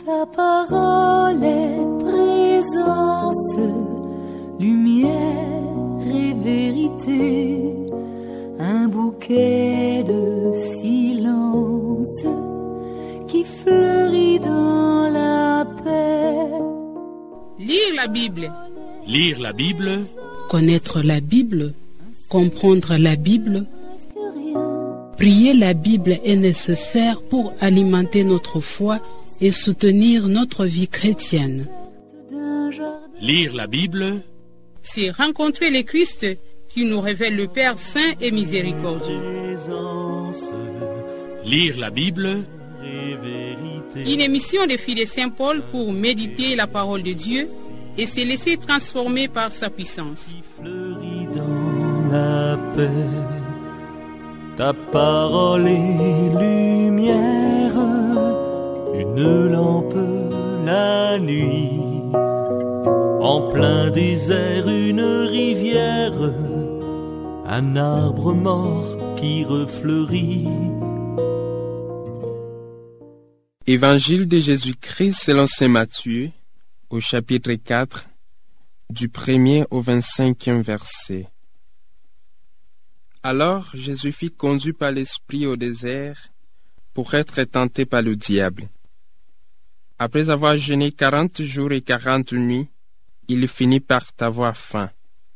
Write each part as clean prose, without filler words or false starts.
Ta parole est présence, lumière et vérité, un bouquet de silence qui fleurit dans la paix. Lire la Bible. Lire la Bible. Connaître la Bible, comprendre la Bible. Prier la Bible est nécessaire pour alimenter notre foi et soutenir notre vie chrétienne. Lire la Bible, c'est rencontrer le Christ qui nous révèle le Père saint et miséricordieux. Lire la Bible, une émission des filles de Saint-Paul pour méditer la parole de Dieu et se laisser transformer par sa puissance. Dans la paix, ta parole est lumière, une lampe la nuit, en plein désert une rivière, un arbre mort qui refleurit. Évangile de Jésus-Christ selon saint Matthieu, au chapitre 4, du 1er au 25e verset. Alors Jésus fut conduit par l'Esprit au désert pour être tenté par le diable. Après avoir jeûné 40 jours et 40 nuits, il finit par avoir faim.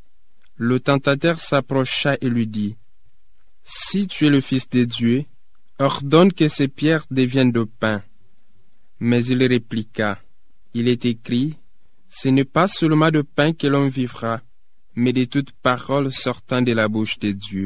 Le tentateur s'approcha et lui dit, « Si tu es le Fils de Dieu, ordonne que ces pierres deviennent de pain. » Mais il répliqua, « Il est écrit, ce n'est pas seulement de pain que l'on vivra, mais de toute parole sortant de la bouche de Dieu. »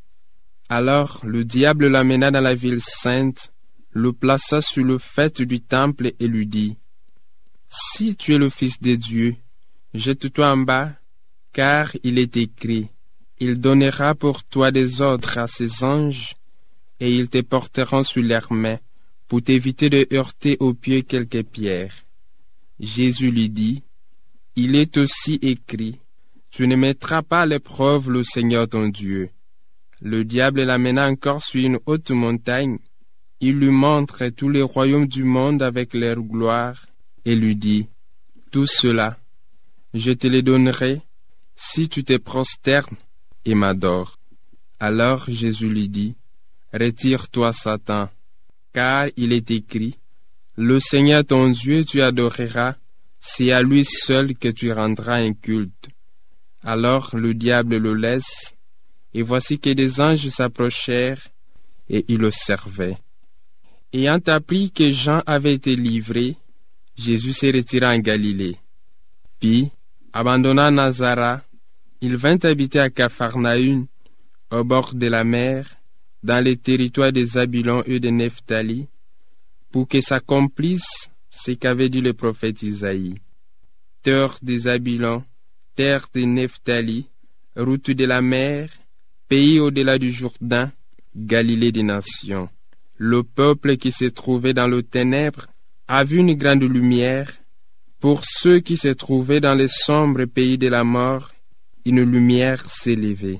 Alors le diable l'amena dans la ville sainte, le plaça sur le faîte du temple et lui dit, « Si tu es le Fils de Dieu, jette-toi en bas, car il est écrit, il donnera pour toi des ordres à ses anges, et ils te porteront sur leurs mains, pour t'éviter de heurter au pied quelques pierres. » Jésus lui dit, « Il est aussi écrit, tu ne mettras pas à l'épreuve le Seigneur ton Dieu. » Le diable l'amena encore sur une haute montagne. Il lui montre tous les royaumes du monde avec leur gloire, et lui dit, « Tout cela, je te les donnerai si tu te prosternes et m'adores. » Alors Jésus lui dit, « Retire-toi, Satan, car il est écrit, le Seigneur ton Dieu tu adoreras, c'est à lui seul que tu rendras un culte. » Alors le diable le laisse, et voici que des anges s'approchèrent, et ils le servaient. Ayant appris que Jean avait été livré, Jésus se retira en Galilée. Puis, abandonnant Nazareth, il vint habiter à Capharnaüm, au bord de la mer, dans les territoires des Zabulon et de Nephtali, pour que s'accomplisse ce qu'avait dit le prophète Isaïe. Terre des Zabulon, terre de Nephtali, route de la mer, pays au-delà du Jourdain, Galilée des nations. Le peuple qui se trouvait dans le ténèbre a vu une grande lumière. Pour ceux qui se trouvaient dans les sombres pays de la mort, une lumière s'est levée.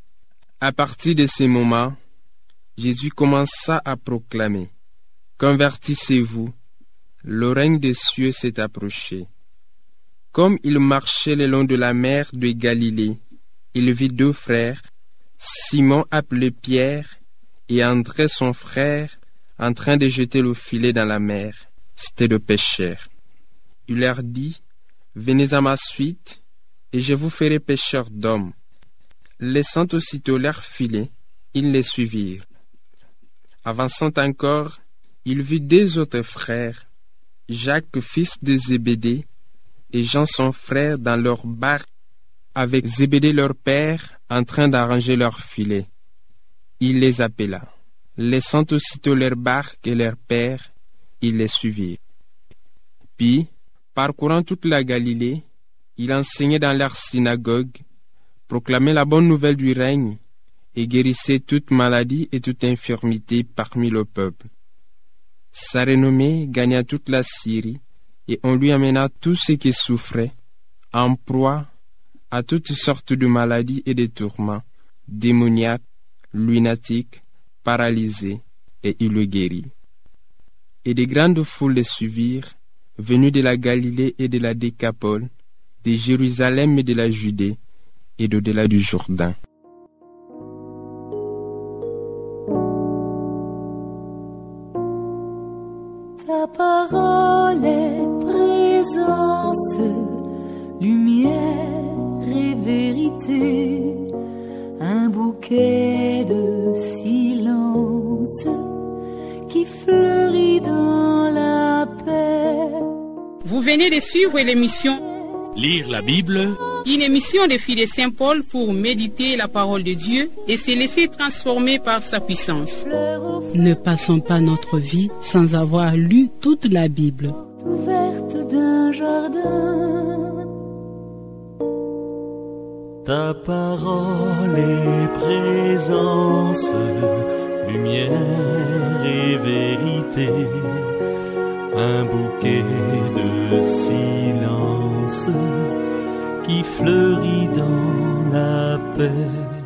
À partir de ce moment, Jésus commença à proclamer, « Convertissez-vous, le règne des cieux s'est approché. » Comme il marchait le long de la mer de Galilée, il vit deux frères, Simon appelé Pierre et André son frère, en train de jeter le filet dans la mer. C'étaient des pêcheurs. Il leur dit, « Venez à ma suite, et je vous ferai pêcheurs d'hommes. » Laissant aussitôt leur filet, ils les suivirent. Avançant encore, il vit deux autres frères, Jacques fils de Zébédée, et Jean son frère dans leur barque, avec Zébédée leur père, en train d'arranger leur filet. Il les appela. Laissant aussitôt leur barque et leur père, ils les suivirent. Puis, parcourant toute la Galilée, il enseignait dans leur synagogue, proclamait la bonne nouvelle du règne, et guérissait toute maladie et toute infirmité parmi le peuple. Sa renommée gagna toute la Syrie, et on lui amena tous ceux qui souffraient, en proie à toutes sortes de maladies et de tourments, démoniaques, lunatiques, paralysés, et il le guérit. Et des grandes foules les suivirent, venues de la Galilée et de la Décapole, de Jérusalem et de la Judée, et d'au-delà du Jourdain. Ta parole est présence, lumière et vérité, un bouquet de silence qui fleurit dans la paix. Vous venez de suivre l'émission Lire la Bible, une émission des filles de Saint-Paul pour méditer la parole de Dieu et se laisser transformer par sa puissance. Ne passons pas notre vie sans avoir lu toute la Bible. Ouverte d'un jardin. Ta parole est présence, lumière et vérité, un bouquet de silence qui fleurit dans la paix.